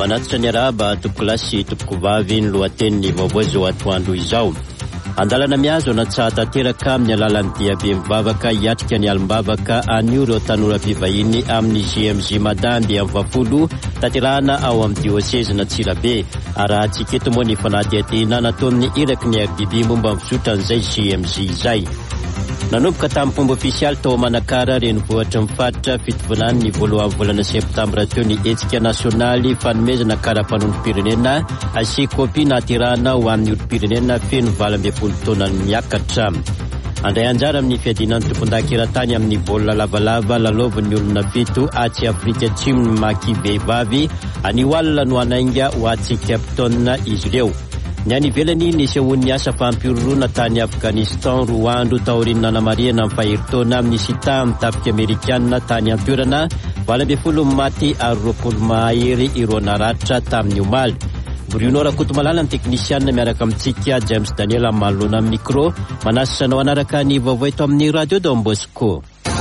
Manatitra ny araba topoko lasy topoko vavy ny lohateniny vaovao zao atoandro izao. Andalana miazo anatsaha tanteraka amin'ny alalan'ny diabe mivavaka hiatrika ny alimbavaka anio ireo tanora mpivahiny amin'ny GMJ Madandy amin'ny vafolo tanterahana ao amin'ny diocèse Antsirabe. Arahantsika eto moa ny fanadihadiana nataon'ny iraky ny RDB momba ny fisotran'izay GMJ izay. Nanomboka tamin'ny fomba ofisialy tao Manakara renivohitra mifaritra fitovinany ny voalohan'ny volana septambra teo ny hetsika nasionaly fanomezana karapanondrom-pirenena asia kopy naterahana ho amin'ny olom-pirenena feno 20 taona miakatra. Andray anjara amin'ny fiadinan'ny tompon-dakiran-tany amin'ny baolina lavalava lalaovan'ny olona fito atsy Afrika Atsimo ny maki vehivavy anio alina no anainga ho atsy Capitone izy ireo. Ny any ivelany nisehoan'ny asa fampiroroana tany Afghanistan roa andro taoriana namariana amin'ny faheritaona amin'ny sita amin'ny tafika Amerikanina tany an-toerana 20 maty ary 20 mahery ireo naratra tamin'ny omaly. Bruno Rakotomalala ny teknisianina miaraka amintsika James Daniel Malona amin'ny micro manasanao anaraka ny vaovao eto amin'ny Radio Don Bosco.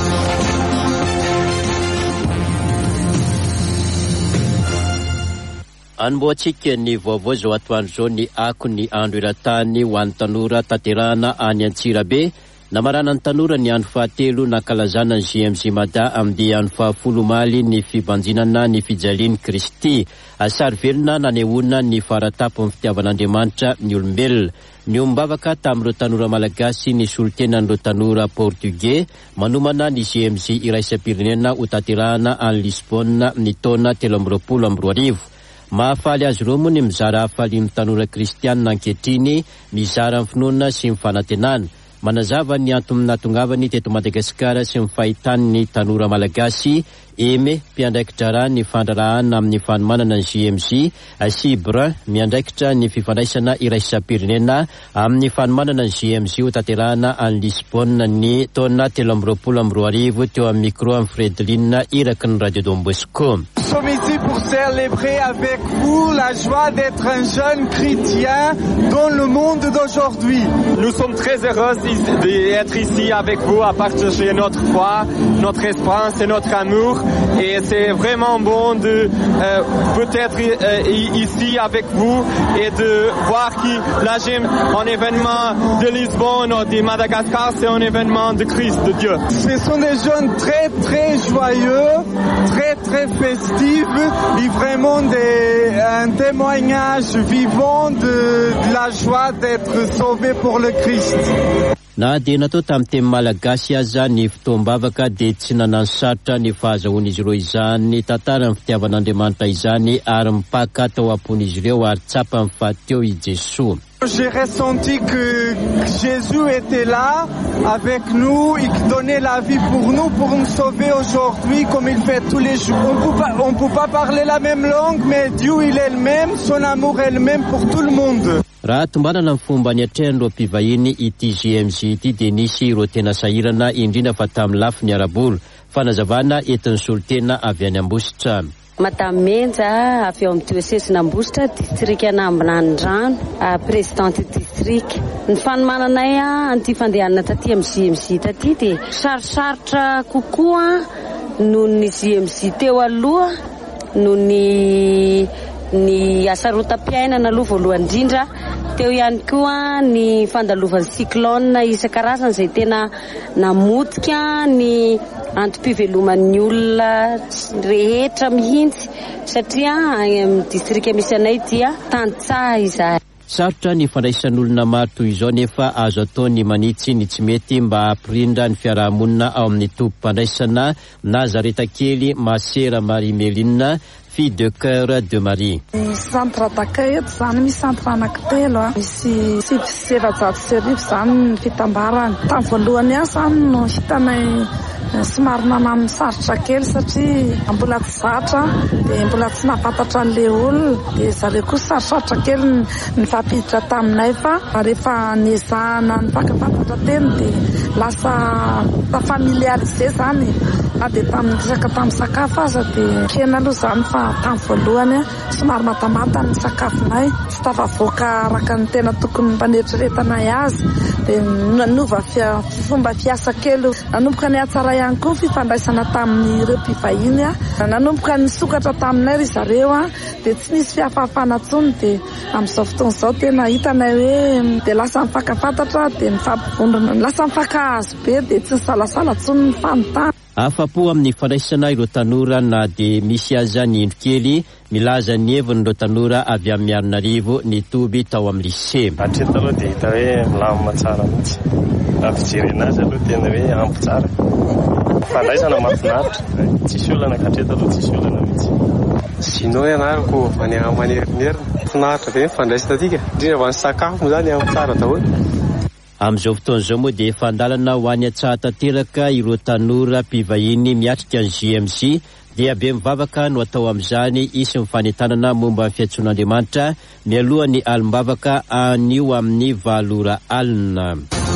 Anomboantsika ny vaovao zao atoandro zao ny ako ny andro iratany ho an'ny tanora tanterahana any Antsirabe. Namarana ny tanora ny andro fahatelo nakalazana ny GMJ Mada amin'ny andro fahafolo maly ny fibanjinana ny fijalian'i Kristy. Asary velona nanehoana ny faratapo ny fitiavan'Andriamanitra ny olombelona. Ny ombavaka tamin'ireo tanora malagasy ny solotenan'ireo tanora portugais manomana ny GMJ iraisam-pirenena ho tanterahana any Lisbonne ny taona 2022. Mahafaly azy ireo moa ny mizara hafaly ny tanora kristianina ankehitriny mizara amin'ny finoana sy ny fanantenana. Manazava ny antony natongavany teto Madagasikara sy ny fahitany ny tanora malagasy eme mpiandraikitra ny fandrarahana amin'ny fanomanana ny GMJ sy Brun miandraikitra ny fifandraisana iraisam-pirenena amin'ny fanomanana ny GMJ ho tanterahana any Lisbonne ny taona 2022 teo amin'ny micro amin'ny Fredline iraky ny Radio Don Bosco. Nous sommes ici pour célébrer avec vous la joie d'être un jeune chrétien dans le monde d'aujourd'hui. Nous sommes très heureux d'être ici avec vous à partager notre foi, notre espérance et notre amour. Et c'est vraiment bon de peut-être ici avec vous et de voir que la GMJ, un événement de Lisbonne ou de Madagascar, c'est un événement de Christ, de Dieu. Ce sont des jeunes très très joyeux, très très festifs et vraiment un témoignage vivant de la joie d'être sauvé pour le Christ. Na dia natao tamin'ny teny malagasy aza ny fotoam-bavaka dia tsy nanano sarotra ny fahazahoan'izy ireo izany tantara ny fitiavan'Andriamanitra izany ary mipaka tao ampon'izy ireo ary tsapa ny fahateo i Jesosy. J'ai ressenti que Jésus était là avec nous et qui donnait la vie pour nous sauver aujourd'hui comme il fait tous les jours. On ne peut pas parler la même langue, mais Dieu il est le même, son amour est le même pour tout le monde. Raha tombanana ny fomba ny atrehan'ireo mpivahiny ity GMJ ity dia nisy ireo tena sahirana indrindra fa tamin'ny lafiny arabolo. Fanazavana entin'ny solotena avy any Ambositra. Madame Menja avy ao amin'ny diocèse Ambositra, district Anambanandrano, présidente district. Ny fanomananay anty fandehanana taty amin'ny GMJ taty dia sarosarotra kokoa noho ny GMJ teo aloha noho ny asarotam-piainana aloha voalohany indrindra. Teo ihany koa ny fandalovan'ny cyclone isan-karazany izay tena namotika ny antom-piveloman'ny olona rehetra mihitsy satria amin'ny distrika misy anay dia tantsaha izay. Sarotra ny fandraisan'olona maro toy izao nefa azo atao ny manitsy ny tsy mety mba hampirindra ny fiarahamonina ao amin'ny tompom-pandraisana Nazareta kely Masera Marie Méline, fille de cœur de Marie. Centre d'accueil eto zany misy centre anankitelo misy 700 zany ny fitambarana. Tamin'ny voalohany ihany zany no hitanay somary nanano sarotra kely satria mbola tsy zatra dia mbola tsy nafantatra an'ilay olona dia zareo koa sarotra kely ny fampiditra taminay fa rehefa niezahana ny fankafantatra teny dia lasa familiarisé zany na dia tamin'ny resaka tamin'ny sakafo aza dia kena aloha zany fa tamin'ny voalohany somary matamata ny sakafonay tsy tafavoaka araka ny tena tokony mpanetreretanay azy dia nanova fomba fiasa kely nanomboka ny atsara ihany koa fifandraisana tamin'ireo mpivahiny nanomboka ny sokatra taminay ry zareo dia tsy nisy fiafafana tsony dia amin'izao fotoan'izao tena hitanay hoe dia lasa mifankafantatra dia mifampivondrona lasa mifankahazo be dia tsy nisalasala tsony ny fanontany. Afapo amin'ny fandraisana ireo tanora na dia misy aza ny indro kely milaza ny heviny ireo tanora avy amin'ny Antananarivo nitoby tao amin'ny lycée. Hatreto aloha dia hita hoe milamina tsara mihitsy. Raha fijerena azy aloha tena hoe ampy tsara. Fandraisana mahafinaritra. Tsisy olana ka hatreto aloha tsisy olana mihitsy. Sinao ianarako manerinerina. Finaritra be fandraisana tika. Indrindra fa ny sakafo zany ampy tsara daholo. Amin'izao fotoan'izao moa dia efa andalana ho any Antsahatanteraka ireo tanora mpivahiny miatrika ny JMJ dia be mivavaka no atao amin'izany isy mifanentanana momba ny fiantsoan'Andriamanitra mialohan'ny alim-bavaka anio amin'ny 7 alina.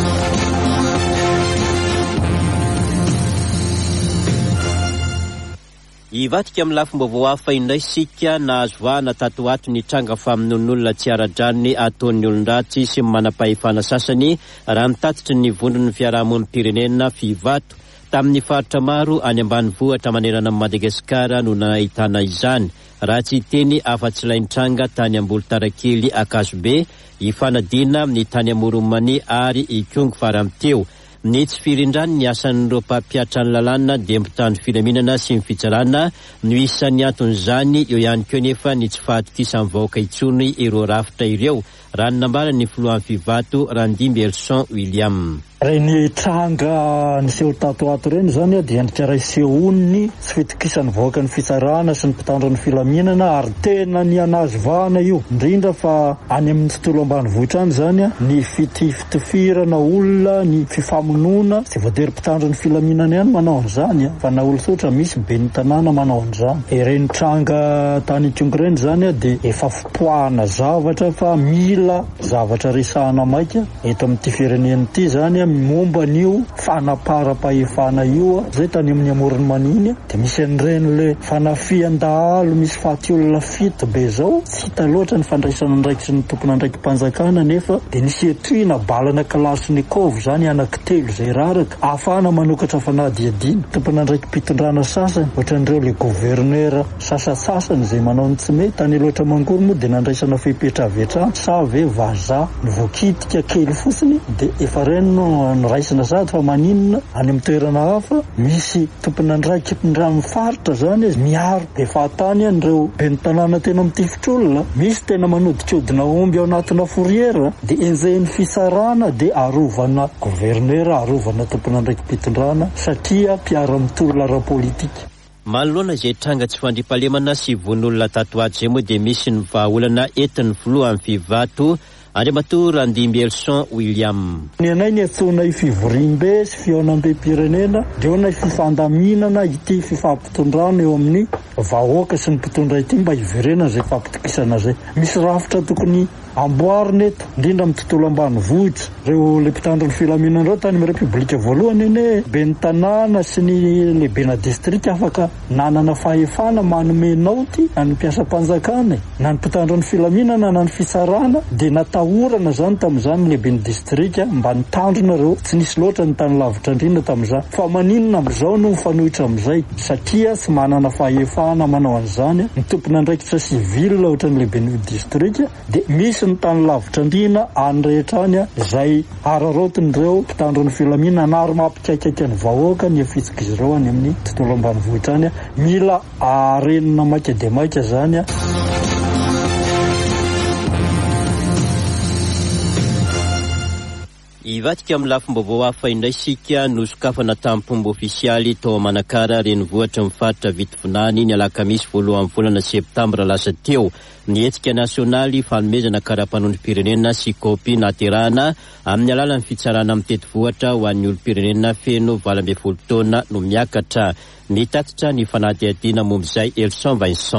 Ivatika amin'ny lafim-baovao hafa indray sika nahazo vahana tato ato ny tranga famonoan'olona tsy ara-dranony ataon'ny olon-dratsy sy manam-pahefana sasany raha mitatitry ny vondron'ny fiarahamon'ny pirenena Fivato tamin'ny faritra maro any ambanivohitra manerana amin'ny Madagasikara no nahitana izany. Raha tsy teny afa-tsy lain-tranga tany Ambolitarakely Akazobe ifanadina ny tany Amoromany ary Ikongo faramteo. Ny tsy firindrany ny asan'ireo mpampiatra ny lalàna dia mpitandro filaminana sy ny fitsarana no isan'ny anton'izany eo ihany koa nefa ny tsy fahatokisan'ny vahoaka intsony ireo rafitra ireo raha ny nambara ny filohan'ny Fivato Randimby Elson William. Reny tranga niseho tato ato reny zany dia nikaray sehony sy fitokisan'ny vahoaka ny fitsarana sy ny mpitandro ny filaminana ary tena ny anazovana io indrindra fa any amin'ny tontolo ambanivohitra any zany ny fitifirana olona ny fifamonoana sy voatery mpitandro ny filaminana ihany manao an'izany fa na olo tsotra misy be ny tanàna manao an'izany. Reny tranga tany Ikongo reny zany dia efa fipoahana zavatra fa mila zavatra resahana maika eto amin'ity firenena ity zany momba n'io fanapara-pahefana io zay tany amin'ny Amorony Maniny dia misy an'ireny le fanafian-dahalo misy fatiolona fito be zao tsy hita loatra ny fandraisana ndraiky sy ny tompona ndraiky mpanjakana nefa dia nisy etrina balana Kalashnikov zany anankitelo zay raraka ahafahana manokatra fanadiadina tompona ndraiky mpitondrana sasany ohatran'ireo le gouverneur sasasasany zay manao ny tsy mety tany loatra mangory moa dia nandraisana fepetravetrany sa ve vaza ny voakitika kely fotsiny dia efa reny no raisina sady fa maninona any amin'ny toerana hafa misy tompona ndraiky amin'ny faritra zany miaro efa tany an'ireo be ny tanàna tena mitifitr'olona misy tena manodikodina omby ao anatina fouriera dia enjehny fisarana dia arovana gouverneur arovana tompona ndraiky mpitondrana satria mpiara-mitolona ara-politika. Manoloana izay tranga tsy fandriampahalemana sy von'olona tato ato izay moa dia misy ny vahaolana entin'ny filohan'ny Fivato Andriamatoa Randimby Elson William. Ny anay ny antsoinay fivorim-be sy fihaonam-be pirenena dia onay fifandaminana ity fifampitondrana eo amin'ny vahoaka sy ny mpitondra ity mba hiverenana zay fampitokisana zay. Misy rafitra tokony amboarina eto indrindra amin'ny tontolo ambanivohitra reo le mpitandro ny filaminana reo tany amin'ny repoblika voalohany eny be ny tanàna sy ny lehibena distrika afaka nanana fahefana manome naoty any mpiasam-panjakana na ny mpitandro ny filaminana na ny fisarana dia natahorana zany tamin'izany lehibe ny distrika mba nitandrona reo tsy nisy loatra ny tany lavitra indrindra tamin'izany fa maninona amin'izao no mifanohitra amin'izay satria tsy manana fahefana manao an'izany ny tompona andraikitra sivila ohatra ny lehibe ny distrika dia misy ny tany lavitra andrina any rehetra any izay ararotin'ireo mpitandro ny filaminana ary mampikaikaiky ny vahoaka ny afitsika izy ireo any amin'ny tontolo ambanivohitra any mila arenina maika dia maika zany Ivatika amin'ny lafim-baovao hafa indray sika nosokafana tampomba ofisialy tao Manakara renivohitra mifaritra Vitovinany ny alakamisy 1 volana septambra lasa teo. Ny hetsika nasionaly fanomezana karapanondrom-pirenena sy kopy naterahana amin'ny alalan'ny fitsarana amin'ny tetivohatra ho an'ny olom-pirenena feno 12 taona no miakatra. Mitatitra ny fanadihadiana momba izay Elson Vincent.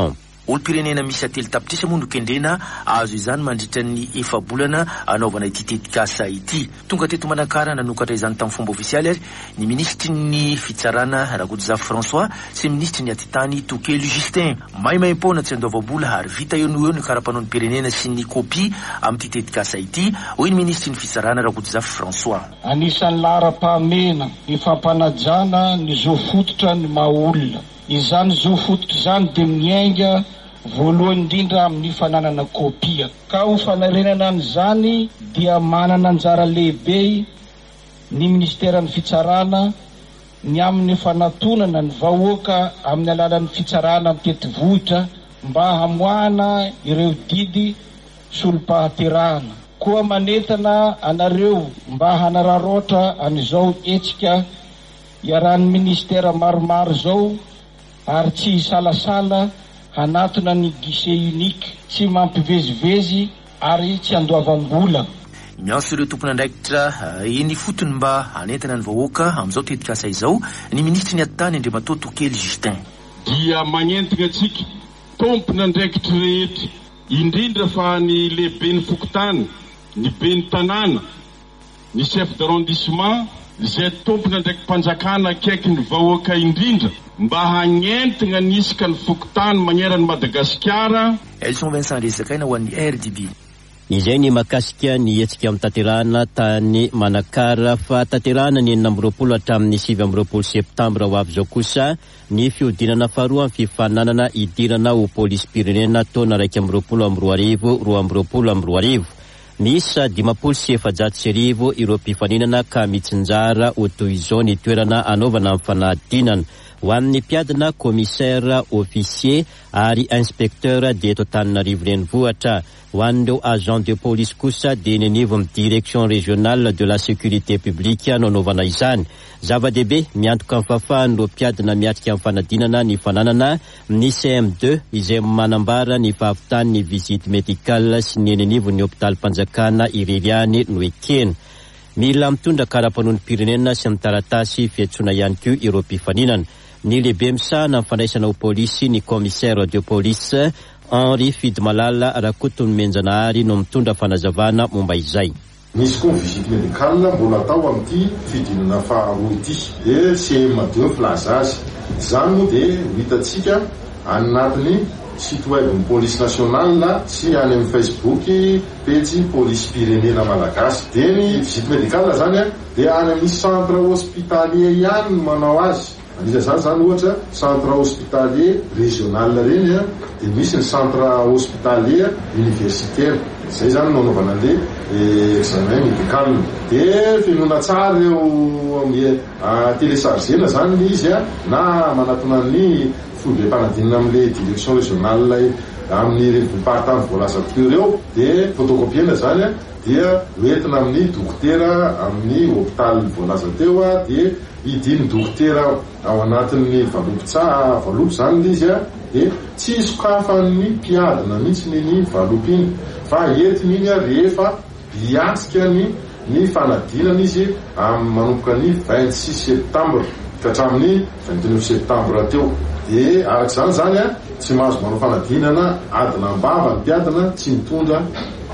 olo-pirenena misy atelo tapitrisa moa no kendrena azo izany mandritra ny efa-bolana anaovana ity tetikasa ity. Tonga teto Manakara nanokatra izany tamin'ny fomba ofisialy ary ny ministry ny fitsarana Rakotomanga François sy ministry ny atitany Tokely Justin. Maimaim-pona tsy andova-bola ary vita eo no eo ny karapanao ny pirenena sy ny kopia amin'ity tetikasa ity. Hoy ny ministry ny fitsarana Rakotomanga François. Anisan'ny lara-pahamena ifampanajana ny zo fototra ny maha-olona. Izany zo fototra izany dia miainga voalohany indrindra amin'ny fananana kopia. Ka ho fanarenana an'izany dia manana anjara lehibe ny ministeran'ny fitsarana ny amin'ny fanatonana ny vahoaka amin'ny alalan'ny fitsarana amin'ny teti-vohitra mba hamoahana ireo didy solom-pahaterahana. Koa manentana anareo mba hanararoatra an'izao etsika iarahan'ny ministera maromaro zao ary tsy hisalasala hanatona ny guichet unique, tsy mampivezivezy ary tsy andoavam-bola. Mianso ireo tompon'andraikitra eny fotony mba hanentana ny vahoaka amin'izao tetikasa izao ny ministry ny atitany Andriamatoa Tokely Justin. Dia magnentina antsika tompon'andraikitra rehetra indrindra fa ny lehibe ny fokotany, ny be ny tanàna, ny chef d'arrondissement, izay tompon'andraikitra mpanjakana akaiky ny vahoaka indrindra mba hagnentina nisika ny fokotany maneran'ny Madagasikara. Elson Vincent Resakaina ho an'ny RDB. Izay ny makasika ny hetsika amin'ny tanterahana tany Manakara fa tanterahana ny 20 hatramin'ny 7 septambra ho avy zao kosa ny fiodinana faharoa amin'ny fifananana idirana ho polisy pirenena taona 2022 Misa 59 ireo mpifaninana ka mitsinjara ho toy izao ny toerana anaovana amin'ny fanadinana ho an'ny mpiadina commissaire officier ary inspecteur de eto Antananarivo renivohitra. Ho an'ireo agent de police kosa dia ny anivo amin'ny direction régionale de la sécurité publique nanaovana izany. Zava-dehibe miantoka amin'ny fahafahan'ireo mpiadina miatrika amin'ny fanadinana ny fananana ny CM2 izay manambara ny fahavitany ny visite médicale sy ny anivo ny hôpital-panjakana Ireriany no ekena. Mila mitondra karapanony pirenena sy amin'ny taratasy fiantsoana ihany koa ireo mpifaninana. Ny lehibe misahana amin'ny fandraisana ho polisy ny commissaire de police Henri Fidmalala Rakotony Menjanahary no mitondra fanazavana momba izay. Misy koa visite médicale mbola atao amin'ity fidinana faharoa ity dia CM2 filazage. Izany moa dia hitantsika anatin'ny site web ny police nationale sy any amin'ny Facebook page police pirenena malagasy. Dia ny visite médicale zany dia any amin'ny centre hospitalier ihany manao azy. Anisany zany ohatra centre hospitalier régional reny dia misy ny centre hospitalier universitaire. Zay zany nanaovana le examen médical. Dia finoana tsara eo téléchargena zany izy na manatona ny fomba-panadinana amin'le direction régionale amin'ny département voalaza teo eo dia photocopiena zany dia hoentina amin'ny dokotera amin'ny hôpital voalaza teo dia idiny dokotera ao anatin'ny valopy zany izy dia tsy sokafan'ny mpiadina mihitsy ny valopy iny fa entiny iny rehefa biatsika ny fanadinana izy amin'ny manomboka ny 26 septambra ka hatramin'ny 29 septambra teo. Dia arak'izany zany tsy mahazo manao fanadinana adina ambava ny mpiadina tsy mitondra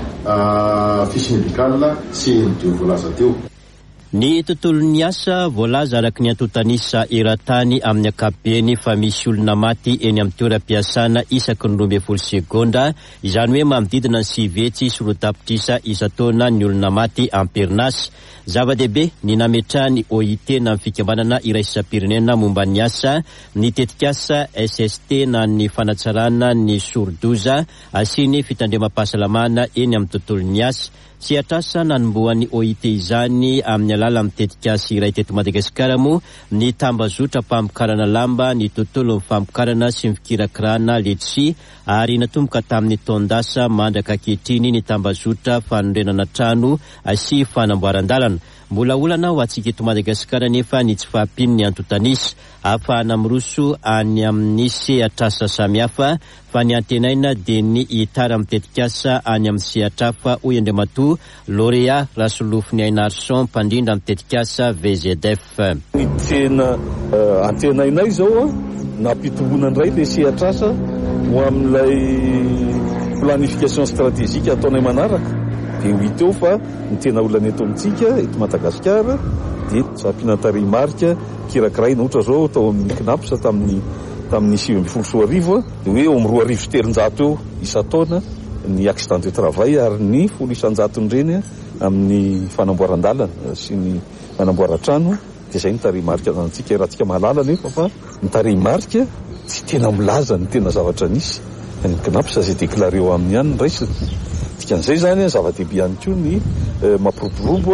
fiche médicale CM2 voalaza teo. Ny tontolon'ny asa voalaza araky ny antotanisa eran-tany amin'ny ankapobeny fa misy olona maty eny amin'ny toeram-piasana isaky ny 12 segonda, izany hoe manodidina ny 9 hetsy sy 10 tapitrisa isan-taona ny olona maty amperinasa. Zava-dehibe ny nametrahany OIT na amin'ny fikambanana iraisam-pirenena momba ny asa, ny tetikasa SST na ny fanatsarana ny sordoza sy ny fitandremam-pahasalamana eny amin'ny tontolon'ny asa. Sy atrasa nanomboan'ny OIT izany amin'ny alala amin'ny tetikasa iray teto Madagasikara moa ny tambazotra mpamokarana lamba, ny tontolo ny famokarana sy ny fikirakirana letsia ary natomboka tamin'ny taondasa mandraka ankehitriny ny tambazotra fanondrenana trano sy fanamboaran-dalana. Mbola olana ho antsika eto Madagasikara nefa ny tsy fahampino ny antotanisa ahafahana miroso any amin'ny sehatrasa samihafa fa ny antenaina dia ny hitara amin'ny tetikasa any amin'ny sehatrafa hoy Andriamatoa lauréat rasolofiny Ainarson mpandrindra amin'ny tetikasa VZF. Ny tsena antenainay zao nampitohona indray le sehatrasa ho amin'ilay planification stratégique ataonay manaraka dia ho hita eo fa ny tena olana eto amintsika eto Madagasikara dia zampiana tarehimarika kirakiray na ohatra zao tao amin'ny knapsa tamin'ny 2016 dia hoe eo amin'ny 2,700 eo isa-taona ny accident de travail ary ny 100,000 amin'ny fanamboaran-dalana sy ny fanamboaran-trano dia zay ny tarehimarika antsika raha tsika mahalala nefa fa ny tarehimarika tsy tena milaza ny tena zavatra nisy ny knapsa zay déclaré eo amin'ny ihany raisina dikan'izay zany zava-dehibe ihany koa ny mampiroborobo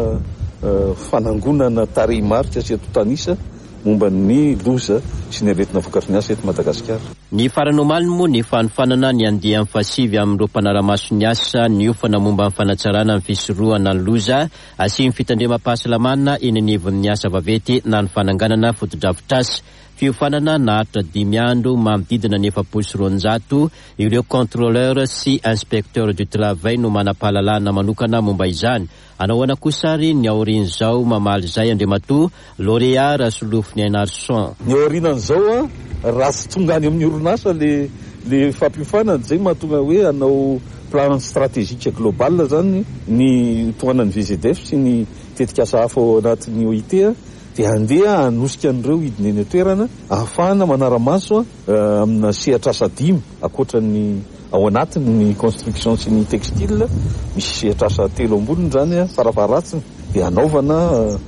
fanangonana tarehimarika sy atotanisa momba ny loza sy ny aretina vokatry ny asa eto Madagasikara. Ny farany omaliny moa ny fanofanana ny andiha amin'ny fasivy amin'ireo mpanaramaso ny asa ny ofana momba amin'ny fanatsarana amin'ny fisorohana ny loza asy ny fitandrema-pahasalamana eny anivon'ny asa vavety na ny fananganana fotodrafitrasy fiofanana naharitra 5 andro manodidina ny 700 ireo contrôleur sy inspecteur du travail no manam-pahalalana manokana momba izany. Anao ana kosary ny aorin'izao mamaly izay Andriamatoa lauréat Rasolofiny Ainarson. Ny aorinan'izao raha tsy tonga any amin'ny orinasa le fampiofanana zay mahatonga hoe anao plan stratégique global zany ny toanan'ny VZDF sy ny tetikasa hafa ao anatin'ny OIT dia handeha hanosika an'ireo hidina eny toerana ahafahana manaramaso amina sehatra asa 5 akoatra ny ao anatiny ny construction sy ny textile misy sehatra asa 3 amboniny zany farafaratsiny dia anaovana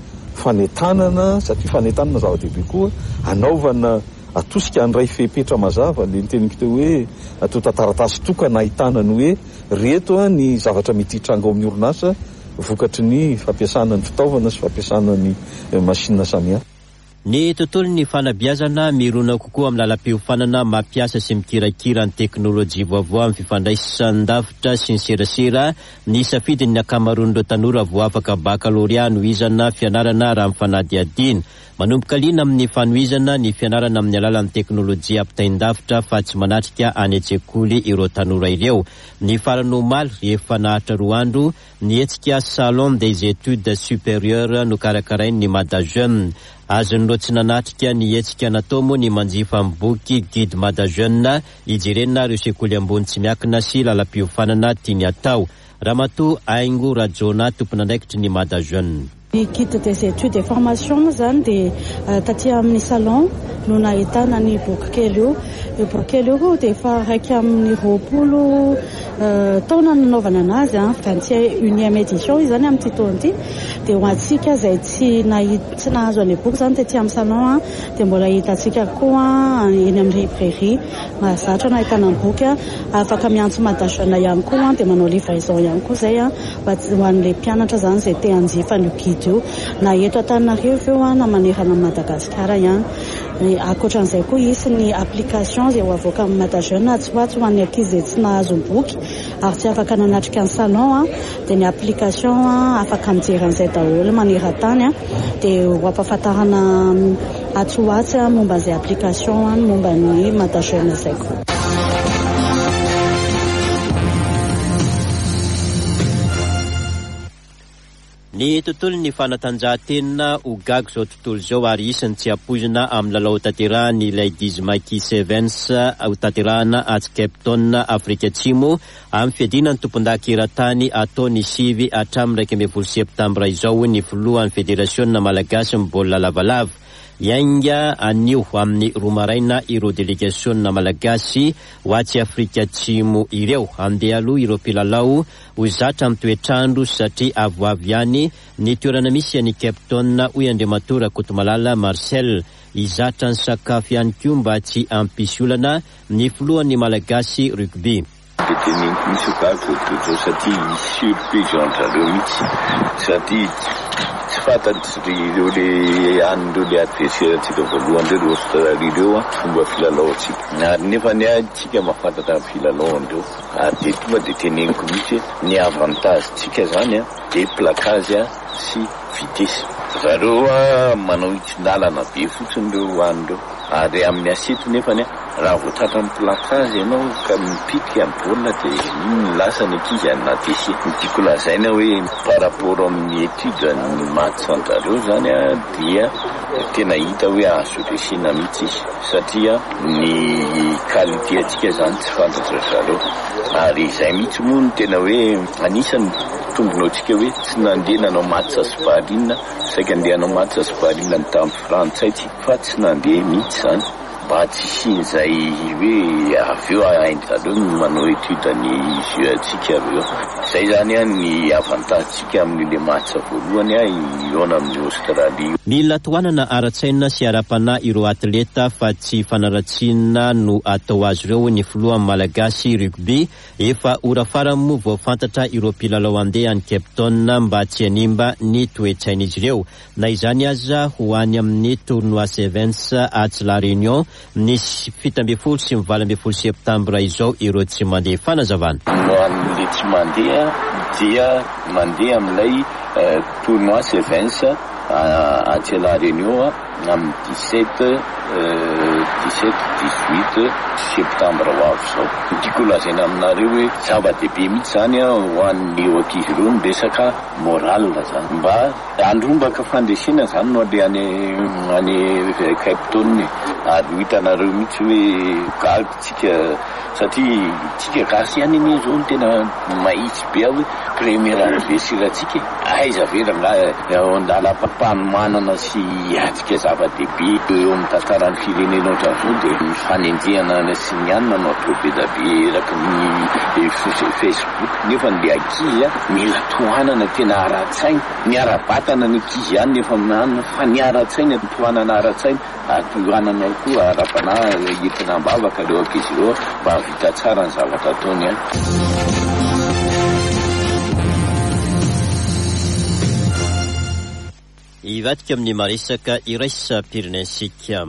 fanetanana satria fanetanana zava-dehibe koa anaovana atosika an'ray fepetra mazava le niteniko teo hoe atao tantaratasy tokana ahitana ny hoe reto ny zavatra mety hitranga ao amin'ny orinasa vokatry ny fampiasana ny fitaovana sy fampiasana ny masinina samihafa. Ny tontolon'ny fanabeazana mirona kokoa amin'ny lalam-piofanana mampiasa sy mikirakira ny teknôlôjia vaovao amin'ny fifandraisan-davitra sy ny serasera ny safidin'ny akamaroan'ireo tanora vao afaka bakalorea nohizana fianarana raha mifanadihadina. Manomboka liana amin'ny fanohizana ny fianarana amin'ny alalan'ny teknôlôjia ampitain-davitra fa tsy manatrika any an-tsekoly ireo tanora ireo. Ny farany omaly rehefa nahatra 2 andro ny hetsika salon des études supérieures no karakarain'ny Madajeune. Azon'ireo tsy nanatrika ny hetsika natao moa ny manjifa amin'ny boky guide Madajeune ijerena ireo sekoly ambony tsy miakina sy lalam-piofanana tiany atao. Ramatoa Aingo Rajona tompon'andraikitry ny Madajeune. Ny guide des études et formation zany dia taty amin'ny salon no nahitana ny boky kely io. Io boky kely io dia efa raiky amin'ny 20 taona nanaovana anazy 21e édition izany amin'ity taona ity. Dia ho antsika izay tsy nahazo an'ilay boky zany taty amin'ny salon dia mbola hitantsika koa eny amin'ny librairie mahazatra nahitana ny boky afaka miantso Madajeune ihany koa dia manao livraison ihany koa zay ho an'ilay mpianatra zany izay te hanjifa ny guide io na eto Antananarivo io na manerana Madagasikara ihany. Akoatran'izay koa isy ny application zay ho avoaka amin'ny Madajeune atsoatso ho an'ny ankizy izay tsy nahazo ny boky ary tsy afaka nanatrika ny salon dia ny application afaka mijery an'izay daholo maneran-tany dia ho ampahafantarana atsoatsy momba an'izay application momba ny Madajeune izay koa. Ny tontolon'ny fanatanjahan-tena ho gago izao tontolo izao ary isany tsy ampoizina amin'ny lalao tanterahany ilay Dizmaki Sevens ho tanterahana à Cape Town Afrika Atsimo amin'ny fiadina ny tompon-daka eran-tany ataony 7 hatramin'ny 12 septambra izao ny filohan'ny federasiona malagasy amin'ny baolina lavalava. Iainga anio amin'ny romaraina ireo delegasiona malagasy ho atsy Afrika Atsimo ireo andeha aloha ireo mpilalao ho zatra amin'ny toetrandro satria avoavy ihany ny toerana misy any Cape Town hoy Andriamatoa Rakotomalala Marcel hizatra ny sakafo ihany koa mba tsy ampisy olana ny filohan'ny malagasy rugby. Teneniko misy gago satria surprise andrareo mihitsy satria tsy fantatry ireo le an'ireo le adversaire atsika voalohan'ireo Australie fomba filalaoantsika ary nefa ny atsika mahafantatra amin'ny filalaoandreo ary dia tonga dia teneniko mihitsy ny avantage tsika zany dia placage sy vitesse. Zareo manao itsinalana be fotsiny reo an'ireo ary amin'ny asety nefa raha voatratra amin'ny placage ianao ka mipitika amin'ny baolina dia iny lasa ny ankizy any natesy. Ny tiako lazaina hoe par rapport amin'ny étude ny maths anjareo zany dia tena hita hoe azo resena mihitsy izy satria ny qualité dia antsika zany tsy fantatra zareo ary izay mihitsy moa no tena hoe anisany tombonao-tsika hoe tsy nandeha nanao match Sparinina saika andeha nanao match Sparinina ny tamin'ny frantsay fa tsy nandeha mihitsy zany mba tsy sin'izay hoe avy eo ahaindy zareo no manao étude ny jeu antsika avy eo izay zany a ny avantagentsika amin'ile match voalohany a iona amin'ny Australie. Mila toanana ara-tsaina sy ara-panahy ireo atleta fa tsy fanaratsiana no atao azy ireo ny filohan'ny malagasy rugby efa ora farany moa vao fantatra ireo mpilalao andeha any Cape Town mba tsy hanimba ny toetsain'izy ireo na izany aza ho any amin'ny tournoi Sevens at La Réunion ny 17 sy 18 septambra izao ireo tsy mandeha fanazavana. Hoan'le tsy mandeha dia mandeha amin'ilay tournoi Sevens at La Réunion amin'ny 17-18 septambra ho avy zao. Tiako lazaina aminareo hoe zava-dehibe mihitsy zany ho an'ny ankizy ireo ny resaka moral zany mba andrombaka fandresena zany no ande any Cape Town ary ho hitanareo mihitsy hoe galitsika satria tsika gasy any anie zao no tena mahitsy be hoe premier anniversaire-tsika aiza vera andala-pamanana sy atsika zava-dehibe eo amin'ny tantaran'ny firenena ohatran'izao dia fanenjehana sy ny anina no atao be da be eraky ny Facebook nefa le ankizy mila tohanana tena ara-tsaina ny ara-batana ny ankizy ihany nefa manana fa ny ara-tsaina ny tohanana ara-tsaina atohanana koa ara-panahy entina ambavaka leo ankizy ireo mba vita tsara ny zavatra ataony ihany. Ivadika amin'ny maresaka iraisam-pirenensika.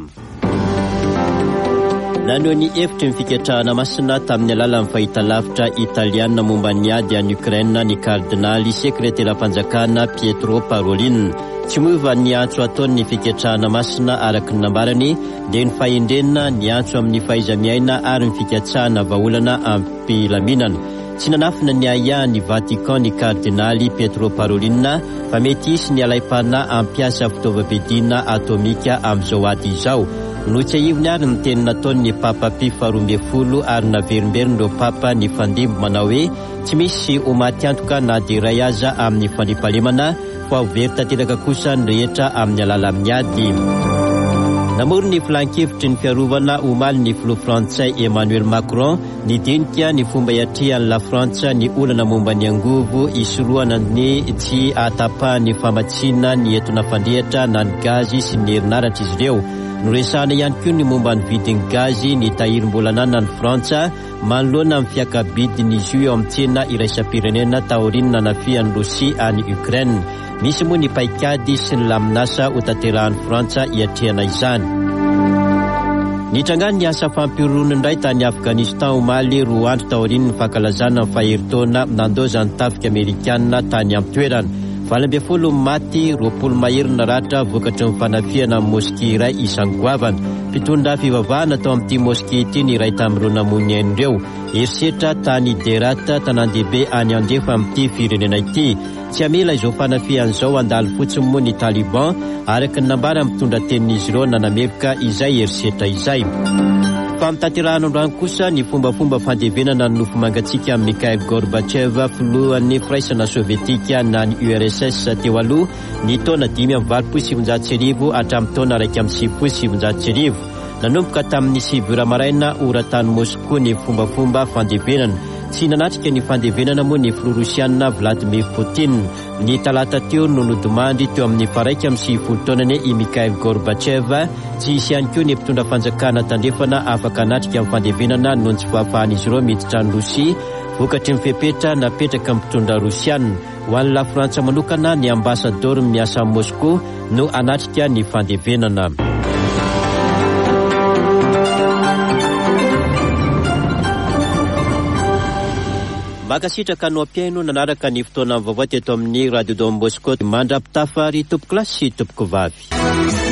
Nanoho ny hevitra ny fikatrahana masina tamin'ny alalan'ny fahitalavitra italiana momba ny ady any Ukraine ny kardinaly sekretera-panjakana Pietro Parolin. Tsy miova ny antso ataony ny fikatrahana masina araky ny nambarany dia ny fahendrena ny antso amin'ny fahaiza-miaina ary ny fikatsahana vahaolana ampilaminana. Tsy nanafina ny aya ny Vatican ny kardinaly Pietro Parolin fa mety isy ny alaim-pana ampiasa fitaovam-piadiana atomika amin'izao ady izao. No tsy aivony ary ny teny nataony ny Papa Pio faha-12 ary naverimberiny ireo Papa ny fandimbo manao hoe tsy misy ho maty antoka na dia iray aza amin'ny fandrimpahalemana fa ho very tanteraka kosa ny rehetra amin'ny alala amin'ny ady. Namory ny filan-kevitry ny fiarovana omaly ny filoha frantsay Emmanuel Macron nidinika ny fomba hiatrihan'ny la Frantsa ny olana momba ny angovo isorohana ny tsy atapahany famatsiana ny entona fandrehatra na ny gazy sy ny herinaratra izy ireo. Noresahana ihany koa ny momba ny vidin'ny gazy ny tahirim-bolana ny Frantsa manoloana amin'ny fiakabidiny izy io eo amin'ny tsena iraisam-pirenena taoriana nafian'ny Rosia any Ukraine. Misy moa ny paikady sy ny laminasa ho tanterahan'ny Frantsa hiatrehana izany. Nitrangany ny asa fampiroroana indray tany Afghanistan omaly roa andro taorian'ny fankalazana ny faheritaona nandoza ny tafika Amerikanina tany amin'ny toerana. 20 maty 20 mahery naratra vokatry ny fanafiana amin'ny moské iray isangoavana. Mpitondra fivavahana tao amin'ity moské ity ny iray tamin'ireo namoniny ireo. Erisetra tany Derata tanàn-dehibe any andefa amin'ity firenena ity. Tsy amela izao fanafian'izao andalo fotsiny moa ny Taliban araky ny nambara mitondra tenin'izy ireo nanamevika izay erisetra izay. Fa mitanterahana androany kosa ny fombafomba fandevenana ny nofo mangatsika Mikhail Gorbachev filohan'ny firaisana sovietika na ny URSS teo aloha ny taona 1979 hatramin'ny taona 1979. Nanomboka tamin'ny 9 maraina oratany Moscou ny fombafomba fandevenana. Tsy nanatrika ny fandevenana moa ny filoha Rosiana Vladimir Putin. Ny talata teo no nodimandry teo amin'ny faraika amin'ny 10 taonany i Mikhail Gorbachev tsy isy ihany koa ny mpitondra fanjakana tandrefana afaka hanatrika amin'ny fandevenana noho ny tsy fahafahan'izy ireo miditra ny Rosia vokatry ny fepetra napetraka amin'ny mpitondra Rosiana. Ho an'ny la Frantsa manokana ny ambasador miasa amin'ny Moscou no hanatrika ny fandevenana. Makasitraka no ampiaino nanaraka ny fotoana vaovao teto amin'ny Radio Dom Bosco mandrapitafary tompoko lasy tompoko vavy.